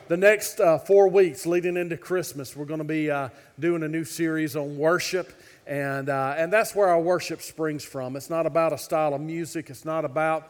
The next 4 weeks leading into Christmas, we're going to be doing a new series on worship, and that's where our worship springs from. It's not about a style of music. It's not about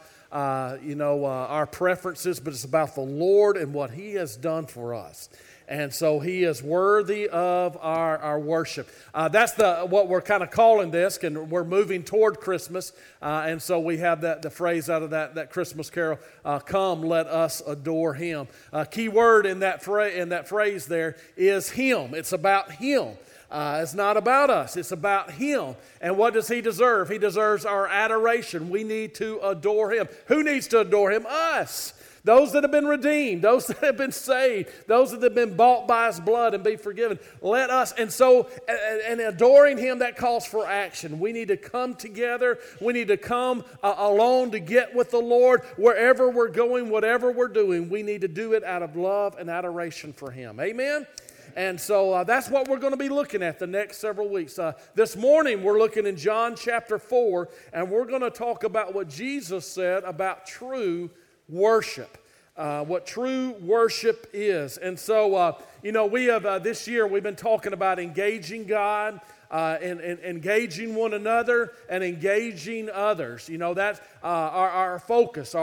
our preferences, but it's about the Lord and what He has done for us. And so He is worthy of our worship. That's what we're kind of calling this, and we're moving toward Christmas. And so we have the phrase out of that Christmas carol, "Come, let us adore Him." Key word in that phrase there is Him. It's about Him. It's not about us. It's about Him. And what does He deserve? He deserves our adoration. We need to adore Him. Who needs to adore Him? Us. Those that have been redeemed, those that have been saved, those that have been bought by His blood and be forgiven. Let us, and adoring Him, that calls for action. We need to come together. We need to come alone to get with the Lord. Wherever we're going, whatever we're doing, we need to do it out of love and adoration for Him. Amen? And so that's what we're going to be looking at the next several weeks. This morning we're looking in John chapter 4, and we're going to talk about what Jesus said about true worship, what true worship is. And so, we have this year we've been talking about engaging God, and engaging one another, and engaging others. That's our focus,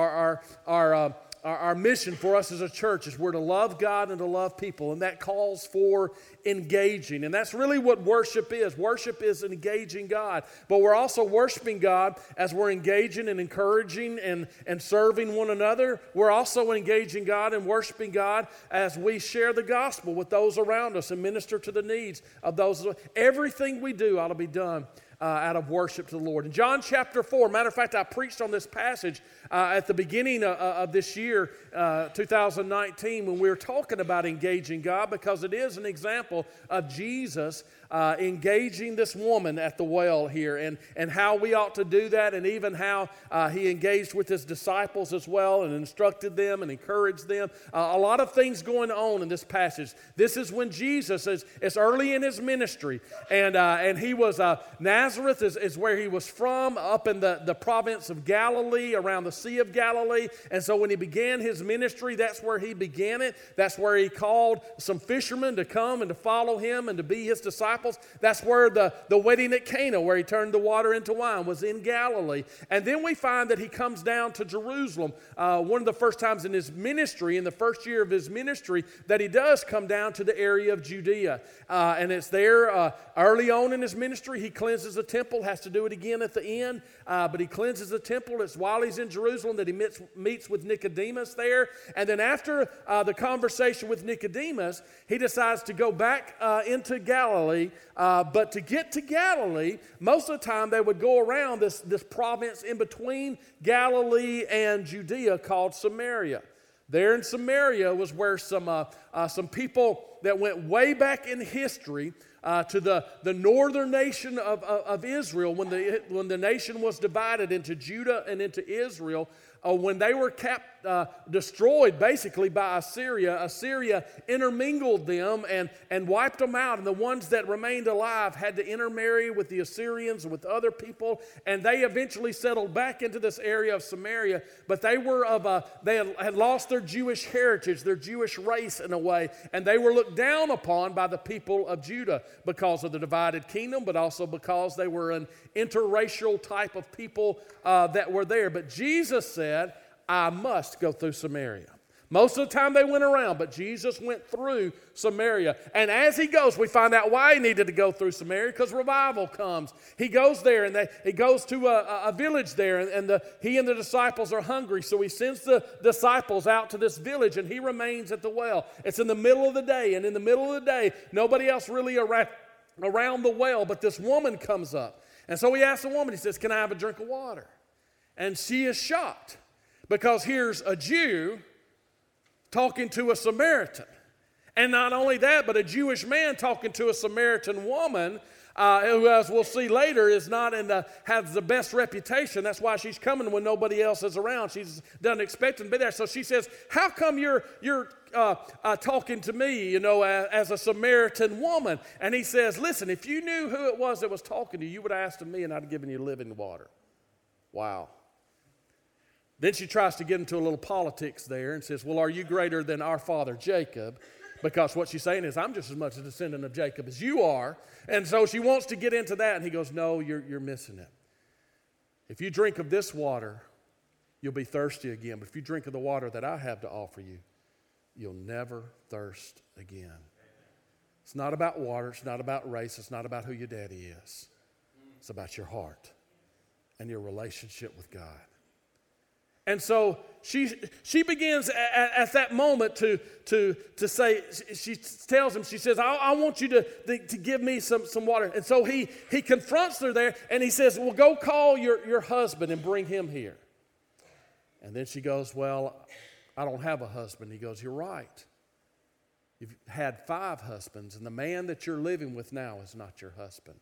our mission for us as a church is we're to love God and to love people, and that calls for engaging. And that's really what worship is. Worship is engaging God. But we're also worshiping God as we're engaging and encouraging and serving one another. We're also engaging God and worshiping God as we share the gospel with those around us and minister to the needs of those. Everything we do ought to be done out of worship to the Lord. In John chapter 4, matter of fact, I preached on this passage at the beginning of this year, 2019, when we were talking about engaging God, because it is an example of Jesus engaging this woman at the well here, and how we ought to do that, and even how He engaged with His disciples as well and instructed them and encouraged them. A lot of things going on in this passage. This is when Jesus is early in His ministry, and He was Nazareth is where He was from, up in the province of Galilee, around the Sea of Galilee. And so when He began His ministry, that's where He began it. That's where He called some fishermen to come and to follow Him and to be His disciples. That's where the wedding at Cana, where He turned the water into wine, was in Galilee. And then we find that He comes down to Jerusalem. One of the first times in His ministry, in the first year of His ministry, that He does come down to the area of Judea. And it's there early on in His ministry. He cleanses the temple, has to do it again at the end. But He cleanses the temple. It's while He's in Jerusalem that He meets with Nicodemus there. And then after the conversation with Nicodemus, He decides to go back into Galilee. But to get to Galilee, most of the time they would go around this province in between Galilee and Judea called Samaria. There in Samaria was where some people that went way back in history to the northern nation of Israel, when the nation was divided into Judah and into Israel, when they were destroyed basically by Assyria intermingled them and wiped them out, and the ones that remained alive had to intermarry with the Assyrians and with other people, and they eventually settled back into this area of Samaria. But they had lost their Jewish heritage, their Jewish race in a way, and they were looked down upon by the people of Judah because of the divided kingdom, but also because they were an interracial type of people that were there. But Jesus said, I must go through Samaria. Most of the time they went around, but Jesus went through Samaria. And as He goes, we find out why He needed to go through Samaria, because revival comes. He goes there, and He goes to a village there, and He and the disciples are hungry, so He sends the disciples out to this village, and He remains at the well. It's in the middle of the day, and in the middle of the day, nobody else really around the well, but this woman comes up. And so He asks the woman, He says, can I have a drink of water? And she is shocked, because here's a Jew talking to a Samaritan. And not only that, but a Jewish man talking to a Samaritan woman, who, as we'll see later, has the best reputation. That's why she's coming when nobody else is around. She doesn't expect him to be there. So she says, how come you're talking to me, as a Samaritan woman? And he says, listen, if you knew who it was that was talking to you, you would have asked me, and I'd have given you living water. Wow. Then she tries to get into a little politics there and says, well, are you greater than our father Jacob? Because what she's saying is, I'm just as much a descendant of Jacob as you are. And so she wants to get into that. And he goes, no, you're missing it. If you drink of this water, you'll be thirsty again. But if you drink of the water that I have to offer you, you'll never thirst again. It's not about water. It's not about race. It's not about who your daddy is. It's about your heart and your relationship with God. And so she begins at that moment to say, she tells him, she says, I want you to give me some water. And so he confronts her there and he says, well, go call your husband and bring him here. And then she goes, well, I don't have a husband. He goes, you're right. You've had 5 husbands, and the man that you're living with now is not your husband.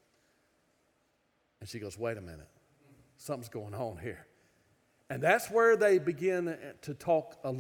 And she goes, wait a minute. Something's going on here. And that's where they begin to talk a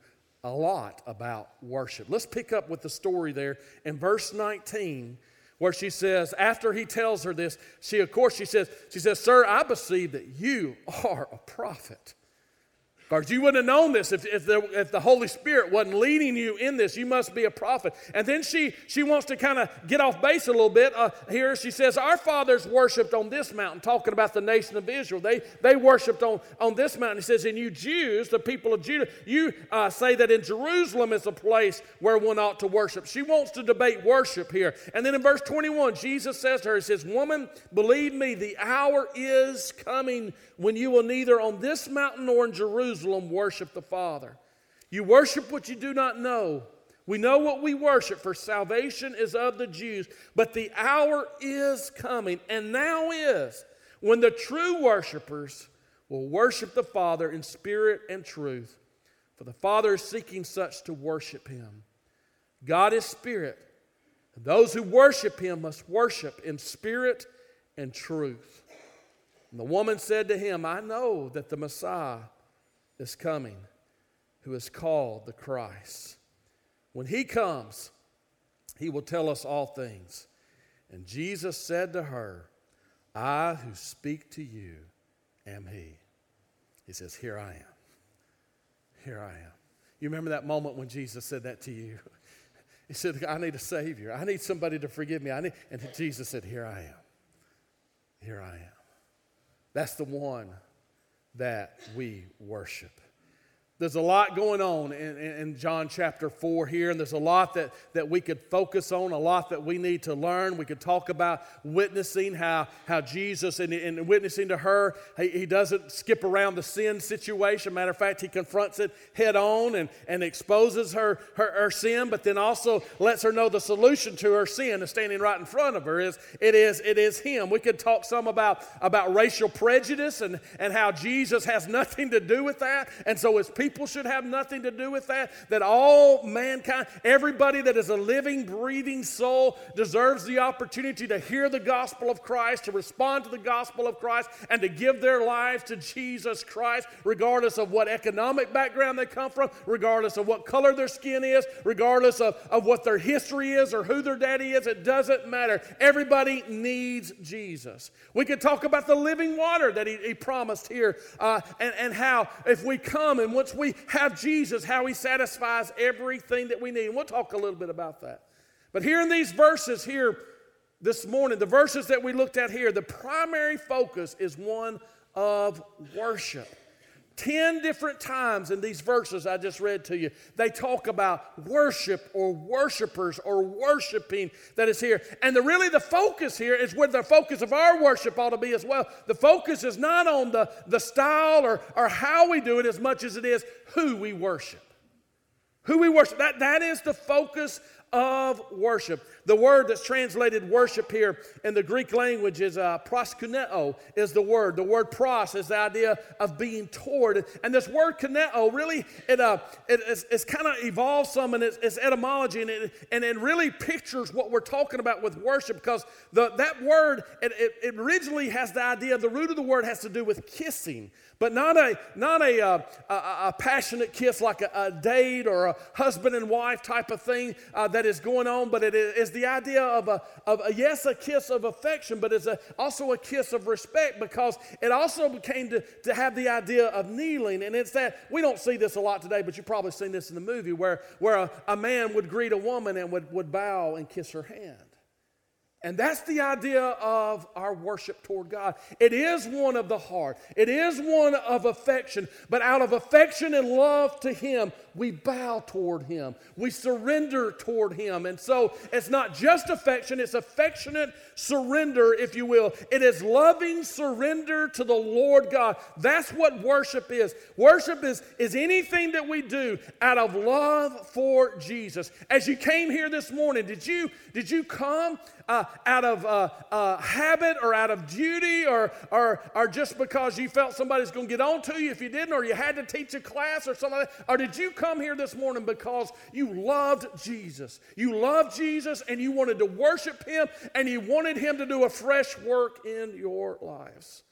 lot about worship. Let's pick up with the story there in verse 19, where she says, after he tells her this, she says, sir, I perceive that you are a prophet. Because you wouldn't have known this if the Holy Spirit wasn't leading you in this. You must be a prophet. And then she wants to kind of get off base a little bit. Here she says, our fathers worshipped on this mountain, talking about the nation of Israel. They worshipped on this mountain. He says, and you Jews, the people of Judah, you say that in Jerusalem is a place where one ought to worship. She wants to debate worship here. And then in verse 21, Jesus says to her, he says, woman, believe me, the hour is coming when you will neither on this mountain nor in Jerusalem worship the Father. You worship what you do not know. We know what we worship, for salvation is of the Jews. But the hour is coming, and now is, when the true worshipers will worship the Father in spirit and truth. For the Father is seeking such to worship Him. God is spirit, and those who worship Him must worship in spirit and truth. And the woman said to him, I know that the Messiah is coming, who is called the Christ. When He comes, He will tell us all things. And Jesus said to her, I who speak to you am He. He says, here I am. Here I am. You remember that moment when Jesus said that to you? He said, I need a Savior. I need somebody to forgive me. And Jesus said, here I am. Here I am. That's the one that we worship. There's a lot going on in John chapter 4 here, and there's a lot that we could focus on, a lot that we need to learn. We could talk about witnessing, how Jesus, and witnessing to her, he doesn't skip around the sin situation. Matter of fact, he confronts it head on and exposes her sin, but then also lets her know the solution to her sin is standing right in front of her. It is him. We could talk some about racial prejudice and how Jesus has nothing to do with that, and so as people should have nothing to do with that all mankind, everybody that is a living, breathing soul deserves the opportunity to hear the gospel of Christ, to respond to the gospel of Christ, and to give their lives to Jesus Christ, regardless of what economic background they come from, regardless of what color their skin is, regardless of what their history is or who their daddy is. It doesn't matter. Everybody needs Jesus. We could talk about the living water that he promised here, and how if we come and once we have Jesus, how He satisfies everything that we need. And we'll talk a little bit about that. But here in these verses here this morning, the verses that we looked at here, the primary focus is one of worship. 10 different times in these verses I just read to you, they talk about worship or worshipers or worshiping that is here. And the focus here is where the focus of our worship ought to be as well. The focus is not on the style or how we do it as much as it is who we worship. Who we worship. That is the focus of worship. The word that's translated worship here in the Greek language is proskuneo is the word. The word pros is the idea of being toward. And this word kuneo really, it's kind of evolved some in its etymology, and it really pictures what we're talking about with worship, because that word, it originally has the idea, the root of the word has to do with kissing, but not a passionate kiss like a date or a husband and wife type of thing. that is going on, but it is the idea of yes, a kiss of affection, but it's also a kiss of respect, because it also became to have the idea of kneeling. And it's that, we don't see this a lot today, but you've probably seen this in the movie, where a man would greet a woman and would bow and kiss her hand. And that's the idea of our worship toward God. It is one of the heart. It is one of affection. But out of affection and love to Him, we bow toward Him. We surrender toward Him. And so it's not just affection, it's affectionate surrender, if you will. It is loving surrender to the Lord God. That's what worship is. Worship is anything that we do out of love for Jesus. As you came here this morning, did you come out of habit or out of duty or just because you felt somebody's going to get on to you if you didn't, or you had to teach a class or something like that? Or did you come here this morning because you loved Jesus? You loved Jesus and you wanted to worship Him and you wanted Him to do a fresh work in your lives.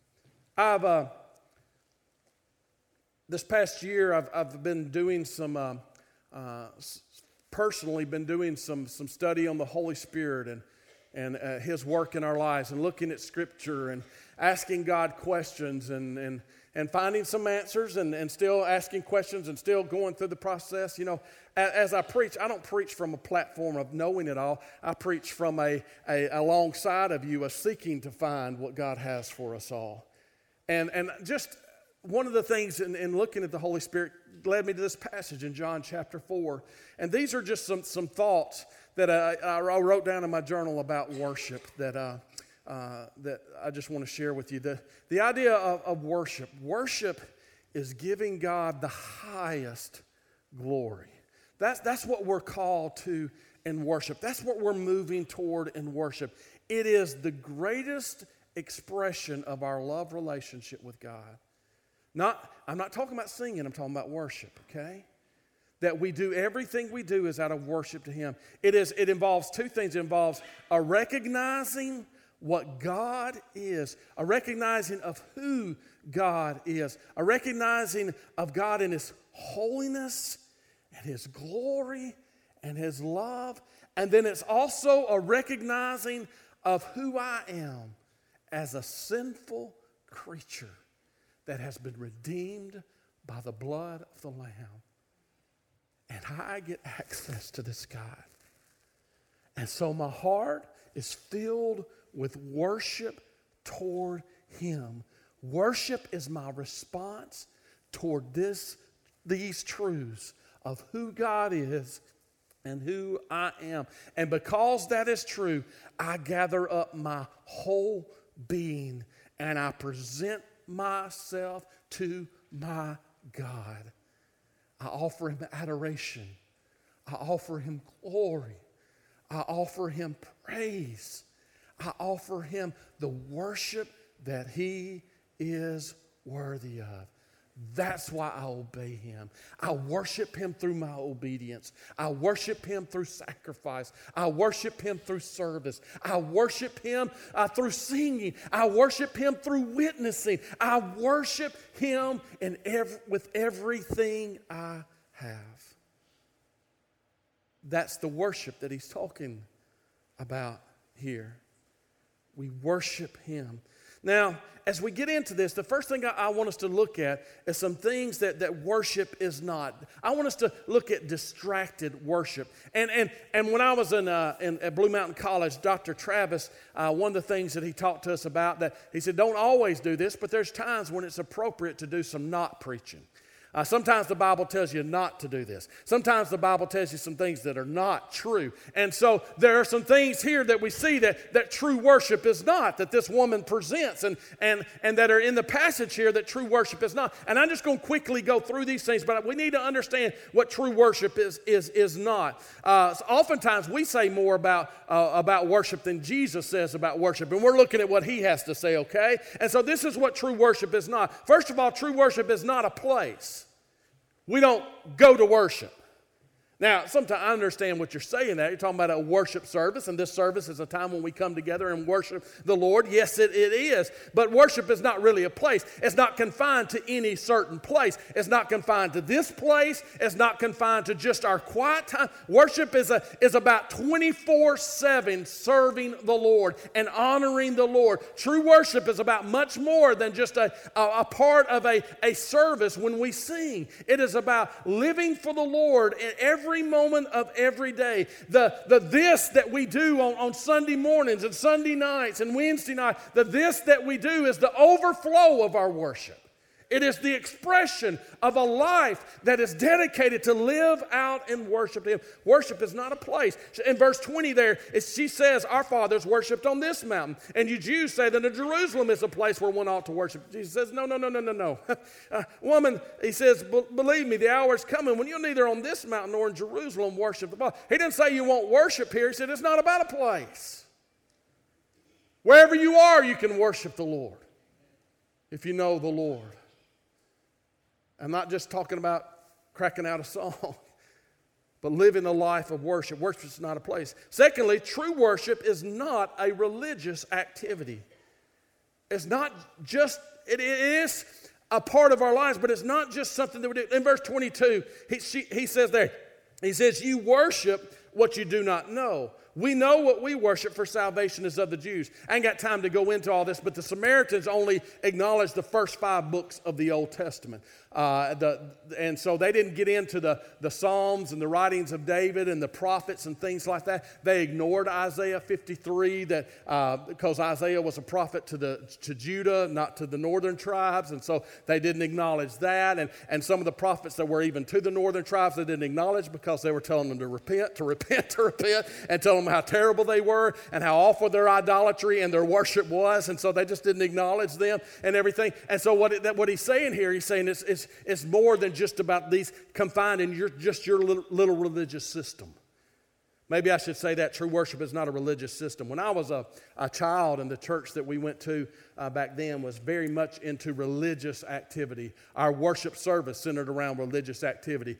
This past year I've been doing personally been doing some study on the Holy Spirit and His work in our lives, and looking at Scripture and asking God questions and finding some answers and still asking questions and still going through the process. You know, as I preach, I don't preach from a platform of knowing it all. I preach from alongside of you, a seeking to find what God has for us all. And just one of the things in looking at the Holy Spirit led me to this passage in John chapter 4. And these are just some thoughts that I wrote down in my journal about worship that I just want to share with you. The idea of worship. Worship is giving God the highest glory. That's what we're called to in worship. That's what we're moving toward in worship. It is the greatest expression of our love relationship with God. I'm not talking about singing, I'm talking about worship, okay? That we do, everything we do is out of worship to Him. It involves two things. It involves a recognizing what God is, a recognizing of who God is, a recognizing of God in His holiness and His glory and His love. And then it's also a recognizing of who I am as a sinful creature that has been redeemed by the blood of the Lamb. And I get access to this God. And so my heart is filled with worship toward Him. Worship is my response toward these truths of who God is and who I am. And because that is true, I gather up my whole being and I present myself to my God. I offer Him adoration. I offer Him glory. I offer Him praise. I offer Him the worship that He is worthy of. That's why I obey Him. I worship Him through my obedience. I worship Him through sacrifice. I worship Him through service. I worship Him through singing. I worship Him through witnessing. I worship Him with everything I have. That's the worship that He's talking about here. We worship Him. Now, as we get into this, the first thing I want us to look at is some things that worship is not. I want us to look at distracted worship. And when I was at Blue Mountain College, Dr. Travis, one of the things that he talked to us about, that he said, don't always do this, but there's times when it's appropriate to do some not preaching. Sometimes the Bible tells you not to do this. Sometimes the Bible tells you some things that are not true. And so there are some things here that we see that true worship is not, that this woman presents, and that are in the passage here that true worship is not. And I'm just going to quickly go through these things, but we need to understand what true worship is not. So oftentimes we say more about worship than Jesus says about worship, and we're looking at what He has to say, okay? And so this is what true worship is not. First of all, true worship is not a place. We don't go to worship. Now, sometimes I understand what you're saying there. You're talking about a worship service, and this service is a time when we come together and worship the Lord. Yes, it is. But worship is not really a place. It's not confined to any certain place. It's not confined to this place. It's not confined to just our quiet time. Worship is about 24/7 serving the Lord and honoring the Lord. True worship is about much more than just a part of a service when we sing. It is about living for the Lord in every moment of every day. The this that we do on Sunday mornings and Sunday nights and Wednesday night, the this that we do is the overflow of our worship. It is the expression of a life that is dedicated to live out and worship Him. Worship is not a place. In verse 20 there, she says, our fathers worshipped on this mountain. And you Jews say that Jerusalem is a place where one ought to worship. Jesus says, no. Woman, he says, believe me, the hour is coming when you'll neither on this mountain nor in Jerusalem worship the Father. He didn't say you won't worship here. He said it's not about a place. Wherever you are, you can worship the Lord if you know the Lord. I'm not just talking about cracking out a song, but living a life of worship. Worship is not a place. Secondly, true worship is not a religious activity. It's not just, it is a part of our lives, but it's not just something that we do. In verse 22, he says there, he says, you worship what you do not know. We know what we worship, for salvation is of the Jews. I ain't got time to go into all this, but the Samaritans only acknowledged the first 5 books of the Old Testament. And so they didn't get into the Psalms and the writings of David and the prophets and things like that. They ignored Isaiah 53 because Isaiah was a prophet to Judah, not to the northern tribes. And so they didn't acknowledge that. And some of the prophets that were even to the northern tribes, they didn't acknowledge because they were telling them to repent, and telling them how terrible they were and how awful their idolatry and their worship was. And so they just didn't acknowledge them and everything. And so what he's saying here, he's saying it's more than just about these confined in your little religious system. Maybe I should say that true worship is not a religious system. When I was a child, in the church that we went to back then was very much into religious activity. Our worship service centered around religious activity.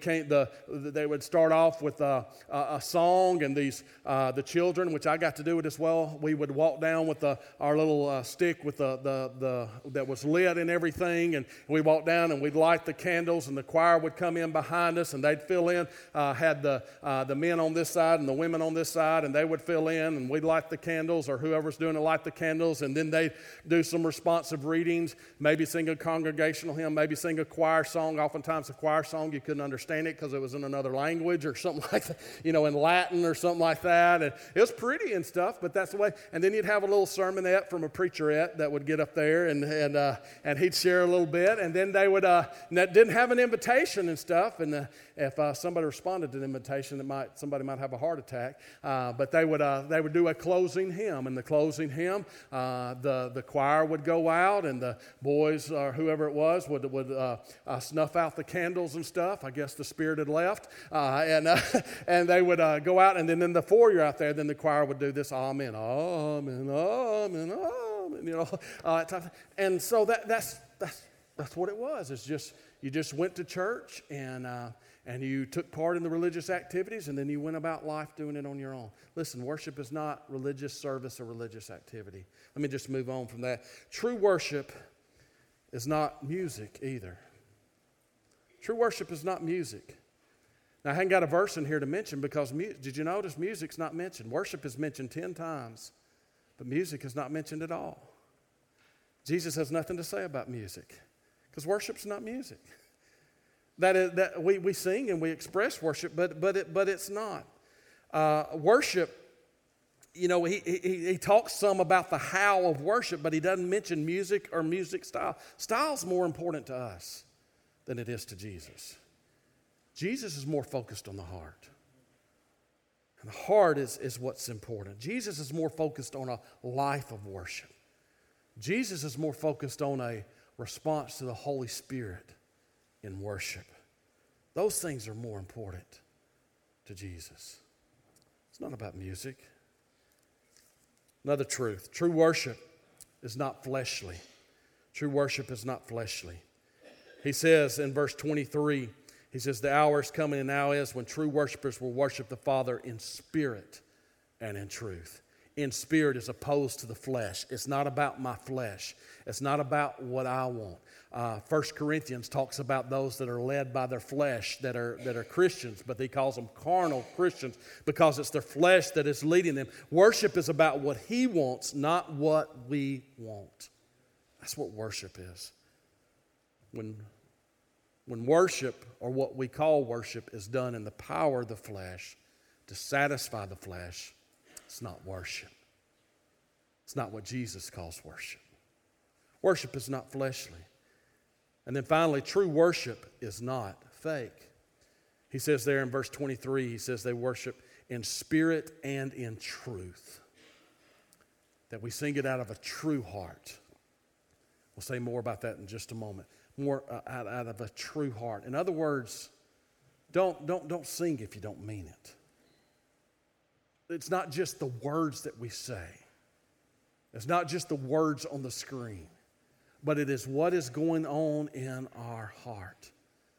They would start off with a song, and the children, which I got to do it as well, we would walk down with our little stick with that was lit and everything, and we walked down and we'd light the candles, and the choir would come in behind us, and they'd fill in, had the men on this side and the women on this side, and they would fill in, and we'd light the candles, or whoever's doing it light the candles, and then they'd do some responsive readings, maybe sing a congregational hymn, maybe sing a choir song. Oftentimes a choir song, you couldn't understand it because it was in another language or something like that, in Latin or something like that. And it was pretty and stuff, but that's the way. And then you'd have a little sermonette from a preacherette that would get up there, and he'd share a little bit, and then they would, didn't have an invitation and stuff, and if somebody responded to the invitation, somebody might have a heart attack. But they would do a closing hymn, and the closing hymn, the choir would go out, and the boys or whoever it was would snuff out the candles and stuff. I guess the spirit had left, and they would go out, and then in the foyer out there, then the choir would do this amen, amen, amen, amen, and so that's what it was. It's just you just went to church and you took part in the religious activities, and then you went about life doing it on your own. Listen, worship is not religious service or religious activity. Let me just move on from that. True worship is not music either. True worship is not music. Now, I haven't got a verse in here to mention because did you notice music's not mentioned? Worship is mentioned 10 times, but music is not mentioned at all. Jesus has nothing to say about music because worship's not music. That we sing and we express worship, but it's not. Worship, he talks some about the how of worship, but he doesn't mention music or music style. Style's more important to us than it is to Jesus. Jesus is more focused on the heart. And the heart is what's important. Jesus is more focused on a life of worship. Jesus is more focused on a response to the Holy Spirit in worship. Those things are more important to Jesus. It's not about music. Another truth. True worship is not fleshly. True worship is not fleshly. He says in verse 23, He says, the hour is coming and now is when true worshipers will worship the Father in spirit and in truth. In spirit is opposed to the flesh. It's not about my flesh. It's not about what I want. 1 Corinthians talks about those that are led by their flesh that are Christians, but he calls them carnal Christians because it's their flesh that is leading them. Worship is about what he wants, not what we want. That's what worship is. When worship, or what we call worship, is done in the power of the flesh to satisfy the flesh, it's not worship. It's not what Jesus calls worship. Worship is not fleshly. And then finally, true worship is not fake. He says there in verse 23, he says they worship in spirit and in truth. That we sing it out of a true heart. We'll say more about that in just a moment. More out of a true heart. In other words, don't sing if you don't mean it. It's not just the words that we say. It's not just the words on the screen. But it is what is going on in our heart.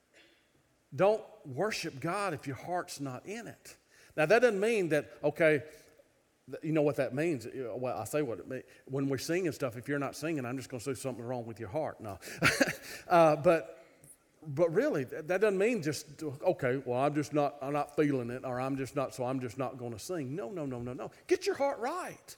Don't worship God if your heart's not in it. Now, that doesn't mean that, okay, you know what that means? Well, I say what it means. When we're singing stuff, if you're not singing, I'm just going to say something wrong with your heart. No. But really, that doesn't mean just, okay, well, I'm not feeling it, or I'm just not going to sing. No. Get your heart right.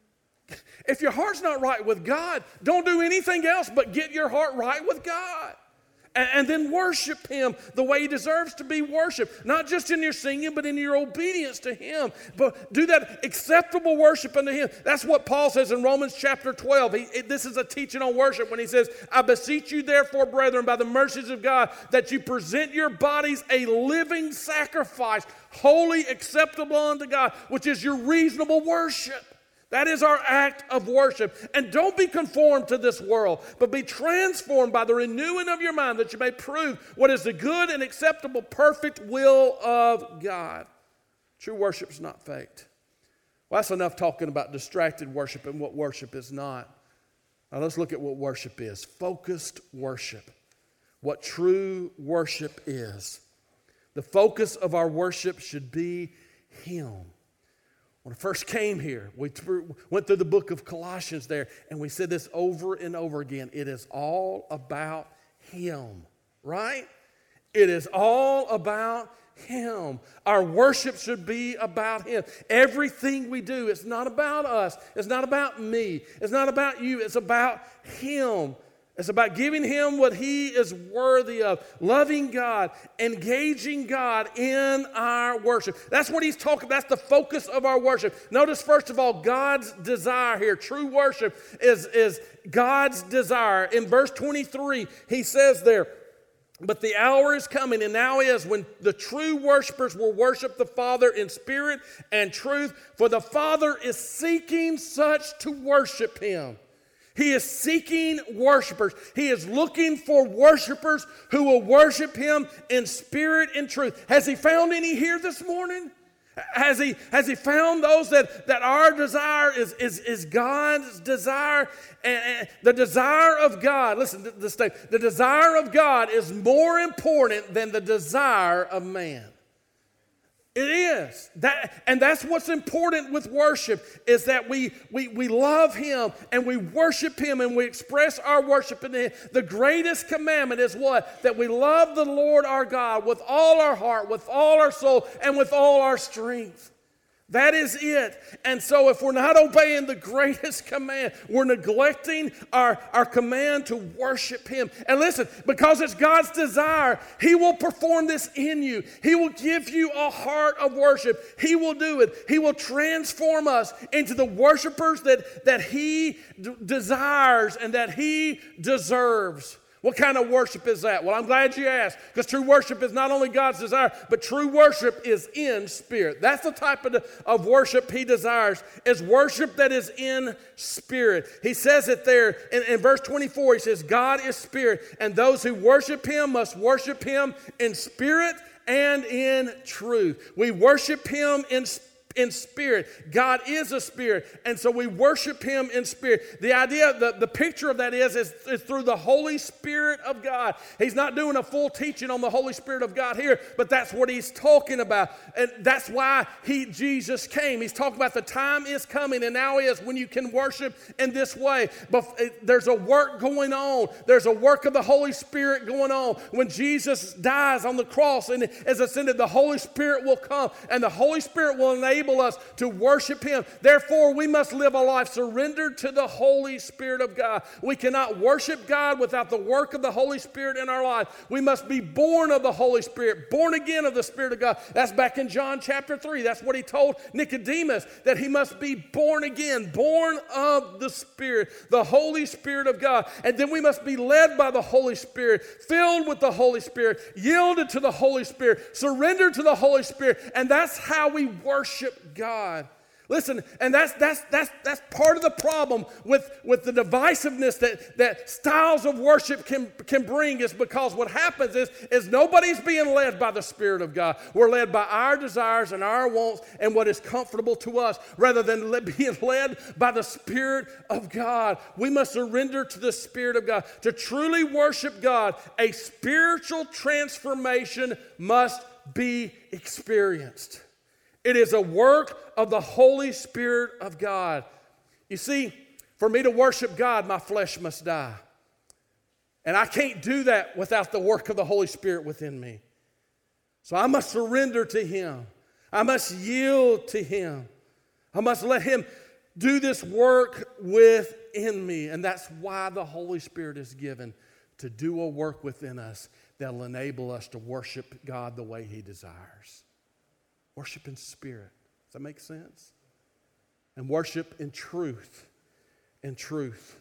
If your heart's not right with God, don't do anything else but get your heart right with God. And then worship Him the way He deserves to be worshiped. Not just in your singing, but in your obedience to Him. But do that acceptable worship unto Him. That's what Paul says in Romans chapter 12. This is a teaching on worship when he says, I beseech you therefore, brethren, by the mercies of God, that you present your bodies a living sacrifice, wholly acceptable unto God, which is your reasonable worship. That is our act of worship. And don't be conformed to this world, but be transformed by the renewing of your mind, that you may prove what is the good and acceptable, perfect will of God. True worship is not faked. Well, that's enough talking about distracted worship and what worship is not. Now let's look at what worship is. Focused worship. What true worship is. The focus of our worship should be Him. When I first came here, we went through the book of Colossians there, and we said this over and over again. It is all about Him, right? It is all about Him. Our worship should be about Him. Everything we do, it's not about us. It's not about me. It's not about you. It's about Him. It's about giving Him what He is worthy of, loving God, engaging God in our worship. That's what He's talking about. That's the focus of our worship. Notice, first of all, God's desire here. True worship is God's desire. In verse 23, He says there, but the hour is coming, and now is, when the true worshipers will worship the Father in spirit and truth, for the Father is seeking such to worship Him. He is seeking worshipers. He is looking for worshipers who will worship Him in spirit and truth. Has He found any here this morning? Has he found those that our desire is God's desire? And the desire of God, listen to this statement, the desire of God is more important than the desire of man. It is. And that's what's important with worship, is that we love Him and we worship Him and we express our worship in Him. The greatest commandment is what? That we love the Lord our God with all our heart, with all our soul, and with all our strength. That is it. And so if we're not obeying the greatest command, we're neglecting our command to worship Him. And listen, because it's God's desire, He will perform this in you. He will give you a heart of worship. He will do it. He will transform us into the worshipers that He desires and that He deserves. What kind of worship is that? Well, I'm glad you asked, because true worship is not only God's desire, but true worship is in spirit. That's the type of worship He desires, is worship that is in spirit. He says it there in verse 24. He says, God is spirit, and those who worship Him must worship Him in spirit and in truth. We worship Him in in spirit. God is a spirit, and so we worship him in spirit. The idea, the picture of that is through the Holy Spirit of God. He's not doing a full teaching on the Holy Spirit of God here, but that's what he's talking about. And that's why Jesus came. He's talking about the time is coming, and now is when you can worship in this way. But there's a work going on. There's a work of the Holy Spirit going on. When Jesus dies on the cross and is ascended, the Holy Spirit will come, and the Holy Spirit will enable us to worship him. Therefore, we must live a life surrendered to the Holy Spirit of God. We cannot worship God without the work of the Holy Spirit in our life. We must be born of the Holy Spirit, born again of the Spirit of God. That's back in John chapter 3. That's what he told Nicodemus, that he must be born again, born of the Spirit, the Holy Spirit of God. And then we must be led by the Holy Spirit, filled with the Holy Spirit, yielded to the Holy Spirit, surrendered to the Holy Spirit. And that's how we worship God. Listen, and that's part of the problem with the divisiveness that styles of worship can bring, is because what happens is nobody's being led by the Spirit of God. We're led by our desires and our wants and what is comfortable to us, rather than being led by the Spirit of God. We must surrender to the Spirit of God. To truly worship God, a spiritual transformation must be experienced. It is a work of the Holy Spirit of God. You see, for me to worship God, my flesh must die. And I can't do that without the work of the Holy Spirit within me. So I must surrender to him. I must yield to him. I must let him do this work within me. And that's why the Holy Spirit is given, to do a work within us that will enable us to worship God the way he desires. Worship in spirit. Does that make sense? And worship in truth. In truth.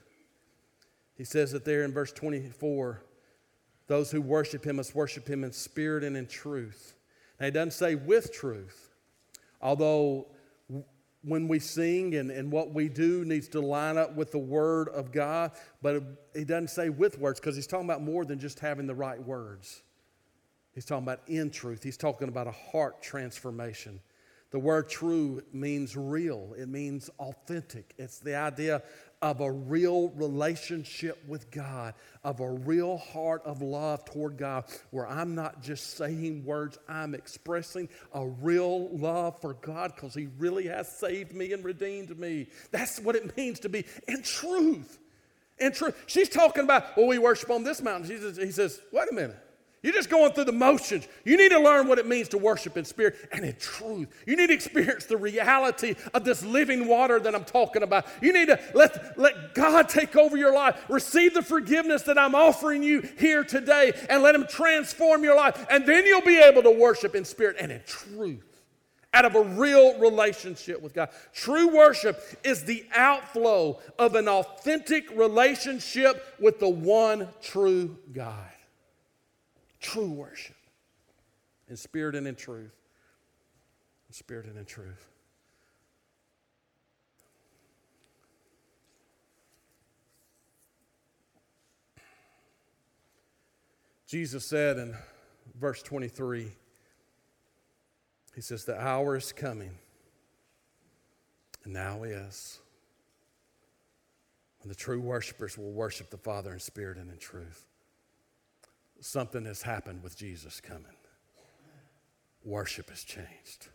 He says it there in verse 24. Those who worship him must worship him in spirit and in truth. Now, he doesn't say with truth. Although when we sing and what we do needs to line up with the word of God. But he doesn't say with words, because he's talking about more than just having the right words. He's talking about in truth. He's talking about a heart transformation. The word true means real. It means authentic. It's the idea of a real relationship with God, of a real heart of love toward God, where I'm not just saying words, I'm expressing a real love for God because he really has saved me and redeemed me. That's what it means to be in truth. In truth. She's talking about, well, we worship on this mountain. He says, wait a minute. You're just going through the motions. You need to learn what it means to worship in spirit and in truth. You need to experience the reality of this living water that I'm talking about. You need to let God take over your life. Receive the forgiveness that I'm offering you here today, and let him transform your life. And then you'll be able to worship in spirit and in truth, out of a real relationship with God. True worship is the outflow of an authentic relationship with the one true God. True worship, in spirit and in truth. In spirit and in truth. Jesus said in verse 23, he says, the hour is coming, and now is, when the true worshipers will worship the Father in spirit and in truth. Something has happened with Jesus coming. Worship has changed.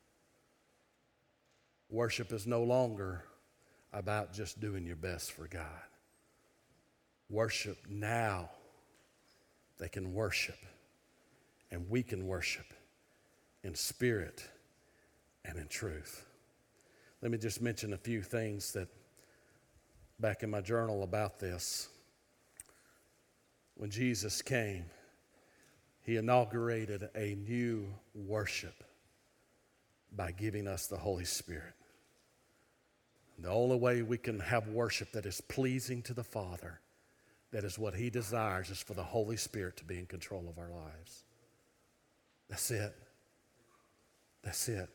Worship is no longer about just doing your best for God. Worship now, they can worship, and we can worship in spirit and in truth. Let me just mention a few things that back in my journal about this. When Jesus came, he inaugurated a new worship by giving us the Holy Spirit. The only way we can have worship that is pleasing to the Father, that is what he desires, is for the Holy Spirit to be in control of our lives. That's it. That's it.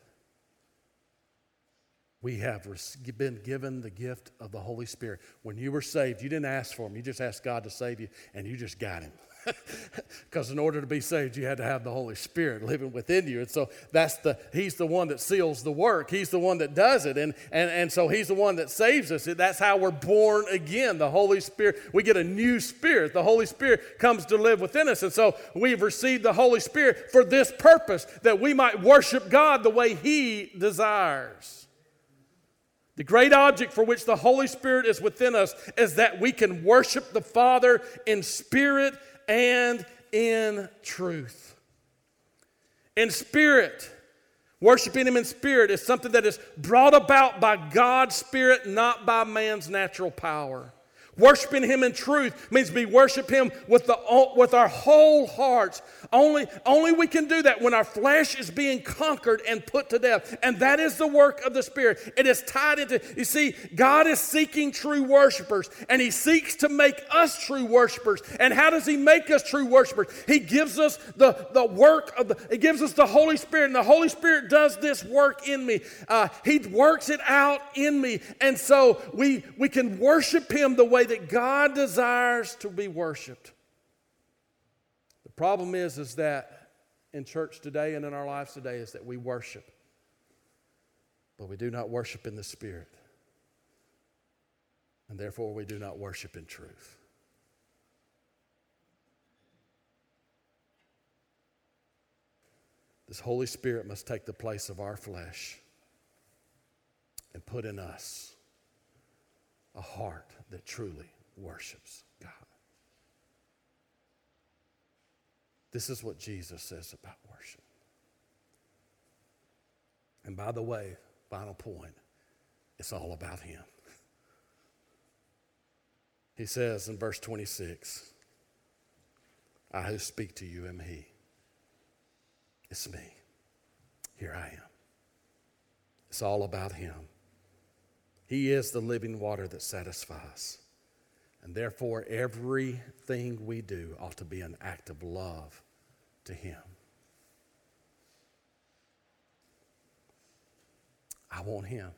We have been given the gift of the Holy Spirit. When you were saved, you didn't ask for him. You just asked God to save you, and you just got him. Because in order to be saved, you had to have the Holy Spirit living within you. And so he's the one that seals the work. He's the one that does it. And so he's the one that saves us. That's how we're born again. The Holy Spirit, we get a new spirit. The Holy Spirit comes to live within us. And so we've received the Holy Spirit for this purpose, that we might worship God the way he desires. The great object for which the Holy Spirit is within us is that we can worship the Father in spirit and in truth. In spirit, worshiping him in spirit is something that is brought about by God's Spirit, not by man's natural power. Worshiping him in truth means we worship him with our whole hearts. Only we can do that when our flesh is being conquered and put to death. And that is the work of the Spirit. It is tied into, you see, God is seeking true worshipers, and he seeks to make us true worshipers. And how does he make us true worshipers? He gives us the work he gives us the Holy Spirit, and the Holy Spirit does this work in me. He works it out in me. And so we can worship him the way that God desires to be worshiped. The problem is that in church today and in our lives today is that we worship, but we do not worship in the Spirit. And therefore we do not worship in truth. This Holy Spirit must take the place of our flesh and put in us a heart that truly worships God. This is what Jesus says about worship. And by the way, final point, it's all about him. He says in verse 26, I who speak to you am he. It's me. Here I am. It's all about him. He is the living water that satisfies. And therefore, everything we do ought to be an act of love to him. I want him.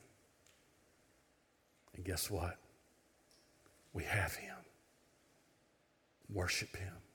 And guess what? We have him. Worship him.